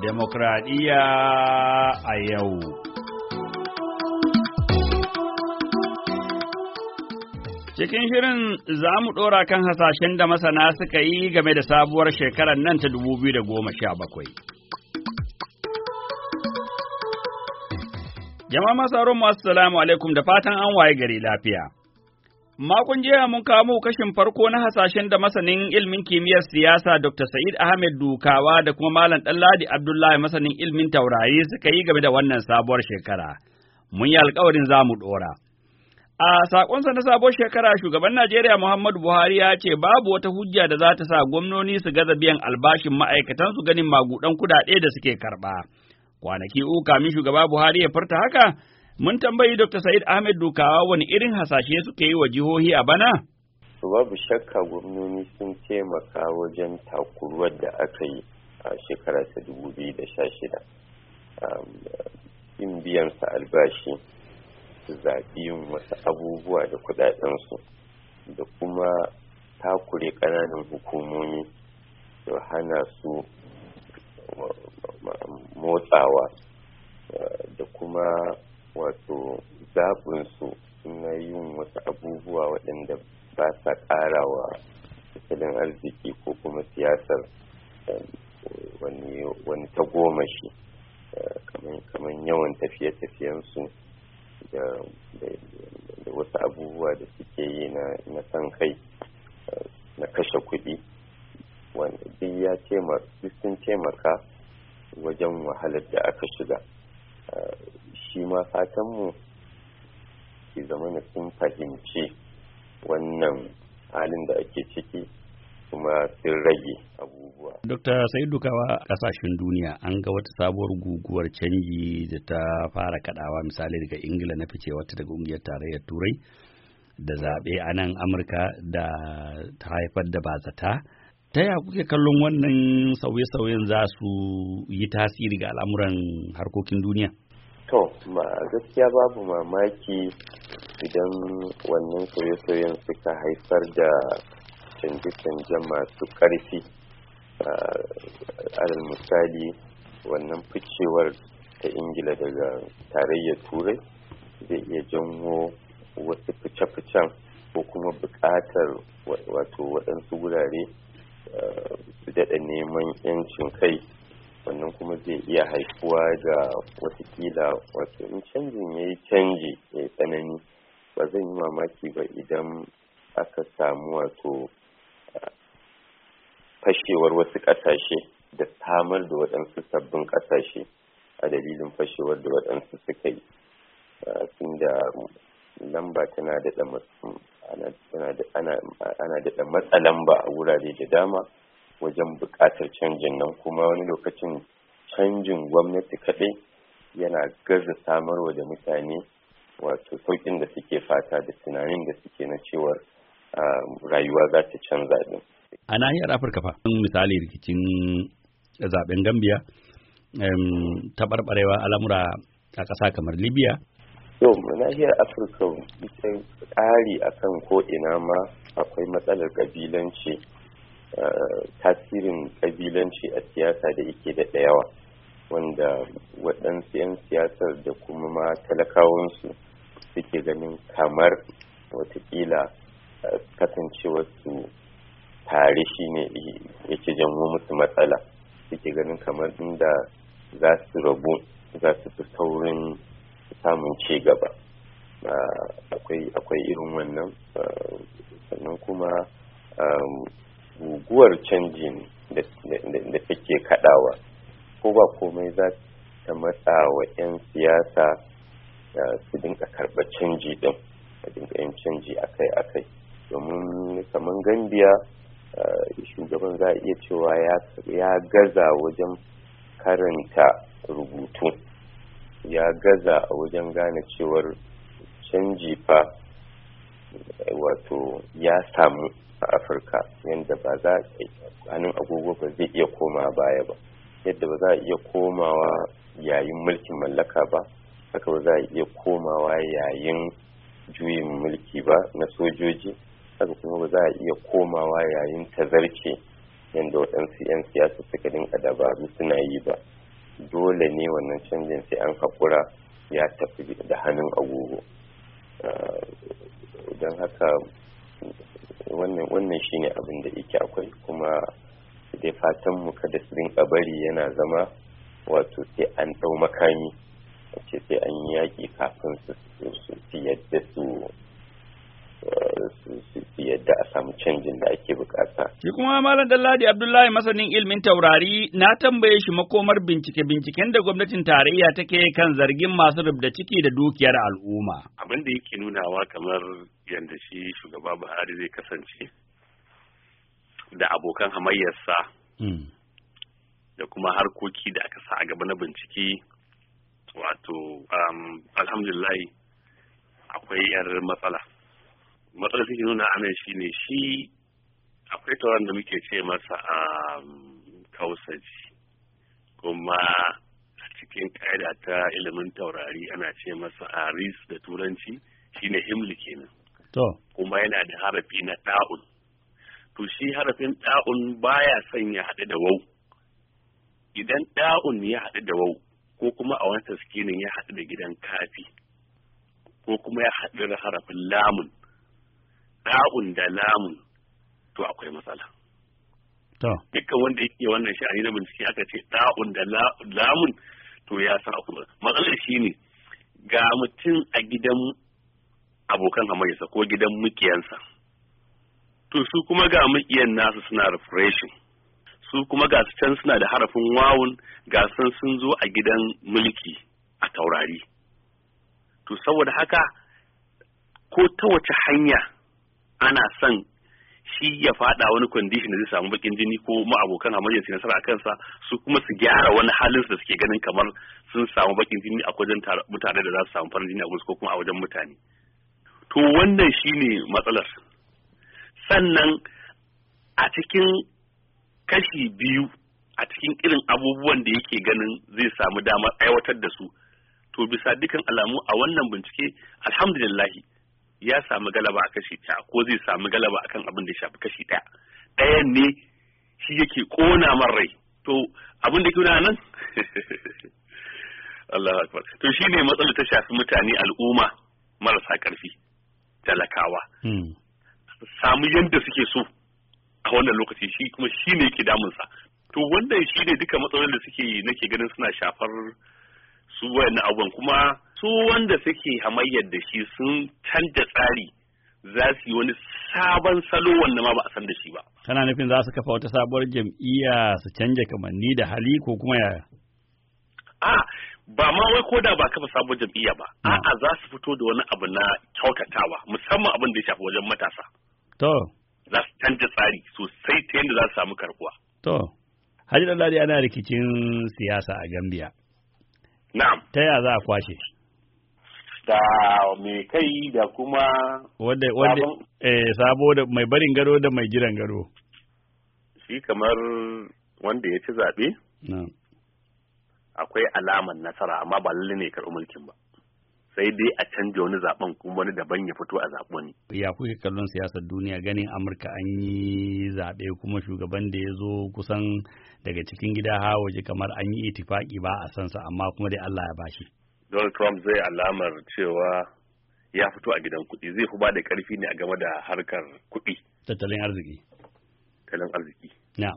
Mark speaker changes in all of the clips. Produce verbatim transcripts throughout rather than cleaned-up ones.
Speaker 1: Demokradiyya a yau. Cikin shirin za mu ɗora kan hasashen da masana suka yi game da sabuwar shekarar nan ta dubu biyu da goma sha bakwai. Jama'a masu sauran masu salamu alaikum da fatan an waye gari lafiya. Makon jiya mun kawo muku kashin farko na hasashen da masanin ilmin kimiyyar siyasa Doctor Sa'id Ahmed Dukawa da kuma Malam Ɗanladi Abdullahi masanin ilmin taurari suka yi game da wannan sabuwar shekara. Mun yi alkawarin za mu ɗora. A sakonsa na sabuwar shekara, shugaban Najeriya Muhammadu Buhari ya ce babu wata hujja da za ta sa gwamnoni su gaza biyan albashin ma'aikatan su ganin magudan kuɗaɗe da suke karɓa. Kwanaki uku kamin shugaba Buhari ya furta haka, mun tambayi Doctor Sa'id Ahmed Dukawa wani irin hasashe suke yi wa jihohi a bana?
Speaker 2: Babu shakka gwamnoni sun taimaka wajen takuruwar da aka yi a shekara ta dubu biyu da sha shida. In biyan sa albashi, zaɓi yin wasu abubuwa da kuɗaɗensu, da kuma takure ƙananan hukumomi da hana su motsawa, da kuma wato zaɓinsu na yin wasu abubuwa waɗanda ba sa ƙarawa tattalin arziki ko kuma siyasar wani tagomashi, kamar yawan tafiye-tafiyensu da wasu abubuwa da suke yi na san kai, na kashe kuɗi, wanda duk ya sun taimaka wajen wahalar da aka shiga. Shi ma fatanmu ke zama na sun fahimci wannan halin da ake ciki kuma sun rage abubuwa.
Speaker 1: Dokta Sa'id Dukawa, kasashen duniya an ga wata sabuwar guguwar canji da ta fara kadawa, misali daga Ingila na fice wata daga ƙungiyar tarayyar Turai, da zaɓe a nan Amurka da ta haifar da bazata. Ta ya kuke kallon wannan sauye-sauyen za su yi tasiri ga al'amuran harkokin duniya?
Speaker 2: To, ma gaskiya babu mamaki idan wannan sauye-sauyen suka haifar da canje-canje masu ƙarfi. Alal misali, wannan ficewar ta Ingila daga tarayyar Turai zai iya janwo wasu fice-ficen ko kuma buƙatar wato waɗansu wurare su daɗa neman 'yancin kai. Wannan kuma zai iya haifuwa da watakila wato in canjin ya yi canji ya yi tsanani, ba zan yi mamaki ba idan aka samu wato fashewar wasu ƙasashe da samar da waɗansu sabbin ƙasashe a dalilin fashewar da waɗansu suka yi. Tun da lamba tana daɗa ana daɗa matsa lamba a wurare da dama wajen buƙatar canjin nan, kuma wani lokacin canjin gwamnati kaɗai yana gaza samarwa da mutane wato sauƙin da suke fata da tunanin da suke na cewar rayuwa za ta canza din.
Speaker 1: A nahiyar Afirka fa, misali rikicin zaben Gambia, taɓarɓarewa al'amura a ƙasa kamar Libya.
Speaker 2: To, nahiyar Afirka ita ƙari akan ko ina ma akwai matsalar ƙabilanci. Uh, tasirin kabilanci a siyasa da yake da yawa, wanda waɗansu 'yan siyasar da kuma ma talakawansu suke ganin kamar watakila uh, kasancewarsu tare shi ne yake janwo musu matsala, suke ganin kamar inda za su rabu za su fi saurin samun ci gaba. Uh, akwai irin wannan, uh, sannan kuma um, guguwar canjin da take kadawa ko ba komai za ta matsa wa 'yan siyasa su dinka karɓar canji din, a dinka yin canji akai-akai. Domin kamar Gambia, shugaban za a iya cewa ya gaza wajen karanta rubutu, ya gaza a wajen gane cewar canji fa wato ya samu a Afirka, yadda ba za a hannun agogo ba zai iya koma baya ba, yadda ba za a iya komawa yayin mulkin mallaka ba, haka ba za a iya komawa yayin juyin mulki ba na sojoji, haka kuma ba za a iya komawa yayin tazarce yadda waɗansu 'yan siyasa suka dinka dabaru suna yi ba. dole ne wannan canjin sai an haƙura ya tafi da hannun agogo. Don haka wannan wannan shine abin da yake akwai, kuma dai fatan mu kada su rinka bari yana zama wato sai an ɗau makami ce sai an yi yaƙi kafin su yadda su yadda a samu canjin da ake bukata.
Speaker 1: Shi kuma Malam Ɗanladi Abdullahi masanin ilmin taurari na tambaye shi makomar bincike-binciken da gwamnatin tarayya take kan zargin masu rubda ciki da dukiyar al'umma.
Speaker 3: Abin da yake nunawa kamar yadda shi shugaba Buhari zai kasance da abokan hamayyarsa da kuma harkoki da aka sa a gaba na bincike, wato alhamdulillah akwai yar matsala. Matsalar suke nuna anan shi ne shi akwai tauran da muke ce masa a kausaji, kuma cikin ƙa'ida ta ilimin taurari ana ce masa a ris da turanci shine himli kenan.
Speaker 1: To.
Speaker 3: Kuma yana da harafi na ɗa'un. To shi harafin ɗa'un baya son ya haɗu da wau. Idan ɗa'un ya haɗu da wau ko kuma a wani taskinin ya haɗu da gidan kafi ko kuma ya haɗu da harafin lamun, ɗa'un da lamun, to akwai matsala.
Speaker 1: To.
Speaker 3: Dukkan wanda yake wannan sha'ani na bincike aka ce ɗa'un da lamun, to ya san akwai matsalar shi ne ga mutum a gidan abokan hamayyarsa ko gidan mukiyansa. To su kuma ga mukiyan nasu suna refreshing. Su kuma ga su can suna da harafin wawun, ga sun sun zo a gidan mulki a taurari. To saboda haka ko ta wace hanya ana son shi ya fada wani condition da zai samu bakin jini ko ma abokan hamayya su nasara a kansa, su kuma su gyara wani halin da suke ganin kamar sun samu bakin jini a wajen mutane da za su samu farin jini a gusu ko kuma a wajen mutane. To wannan shine matsalar. Sannan a cikin kashi biyu a cikin irin abubuwan da yake ganin zai samu damar aiwatar da su, to bisa dukan alamu a wannan bincike alhamdulillahi ya samu galaba a kashi ɗaya ko zai samu galaba akan abin da ya shafi kashi ɗaya. Ɗayan ne shi yake ƙona man rai. To abin da ke nan Allah akbar. To shi ne matsalar ta shafi mutane al'umma marasa ƙarfi, talakawa. Samu yadda suke so a wannan lokaci shi kuma shi ne yake damunsa. To wannan shi ne duka matsalolin da suke nake ganin suna shafar su wayannan abubuwan, kuma su wanda suke hamayyar da shi sun canja tsari, za su yi wani sabon salo wanda ma ba a san da shi ba.
Speaker 1: Kana nufin za su kafa wata sabuwar jam'iyya su canja kamanni da hali ko kuma yaya?
Speaker 3: A ba ma wai ko da ba kafa sabuwar jam'iyya ba, a'a za su fito da wani abu na kyautatawa, musamman abin da ya shafi wajen matasa.
Speaker 1: To.
Speaker 3: Za su canja tsari sosai ta yadda za su samu karbuwa.
Speaker 1: To. Haji Ɗanladi, ana rikicin siyasa a Gambia.
Speaker 3: Na'am.
Speaker 1: Ta yaya za a kwashe?
Speaker 3: Da mai kai da kuma
Speaker 1: wanda wanda eh sabo da mai barin gado da mai jiran gado.
Speaker 3: Shi kamar wanda ya ci zaɓe?
Speaker 1: Na'am.
Speaker 3: Akwai alamar nasara amma ba lalle ne karɓi mulkin ba. Sai dai a canja wani zaben kuma wani daban ya fito a zaɓo ne.
Speaker 1: Ya kuke kallon siyasar duniya, ganin Amurka an yi zaɓe kuma shugaban da ya zo kusan daga cikin gida ha waje kamar an yi itifaki ba a sansa, amma kuma dai Allah ya bashi.
Speaker 3: Donald Trump zai alamar cewa ya fito a gidan kuɗi, zai fi ba da ƙarfi ne a game da harkar kuɗi.
Speaker 1: Tattalin arziki.
Speaker 3: Tattalin arziki.
Speaker 1: Na.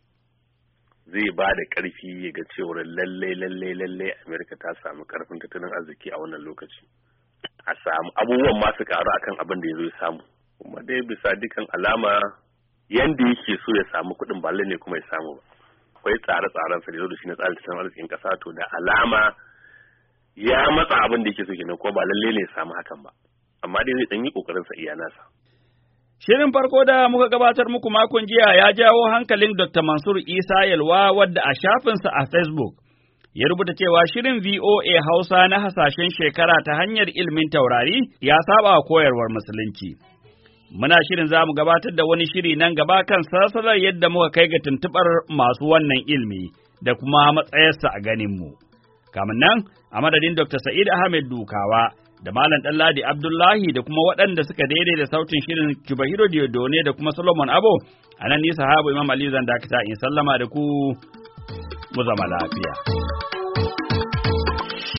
Speaker 3: Zai ba da ƙarfi ya ga cewar lallai lallai lallai Amerika ta samu ƙarfin tattalin arziki a wannan lokaci. A samu abubuwan masu ƙaru akan abin da ya zo ya samu. Kuma dai bisa dukan alama yanda yake so ya samu kuɗin ba ne kuma ya samu ba. Akwai tsare-tsaren sa da zo da shi na tsarin tattalin arzikin ƙasa, to da alama ya matsa abin da yake so kenan kuma ba lalle ne ya samu hakan ba. Amma dai zai ɗan yi ƙoƙarin sa iya nasa.
Speaker 1: Shirin farko da muka gabatar muku makon jiya ya jawo hankalin Dokta Mansur Isa Yalwa, wadda a shafinsa a Facebook ya rubuta cewa shirin V O A Hausa na hasashen shekara ta hanyar ilmin taurari ya saba wa koyarwar Musulunci. Muna shirin za mu gabatar da wani shiri nan gaba kan sassalar yadda muka kai ga tuntuɓar masu wannan ilmi da kuma matsayarsa a ganinmu. Kamin nan, a madadin Dokta Sa'id Ahmed Dukawa da Malam Ɗanladi Abdullahi da kuma waɗanda suka daidaita sautin shirin Kibahiro Diodone da kuma Solomon Abo, a nan ni sahabu Imam Ali zan dakata in sallama da ku, mu zama lafiya.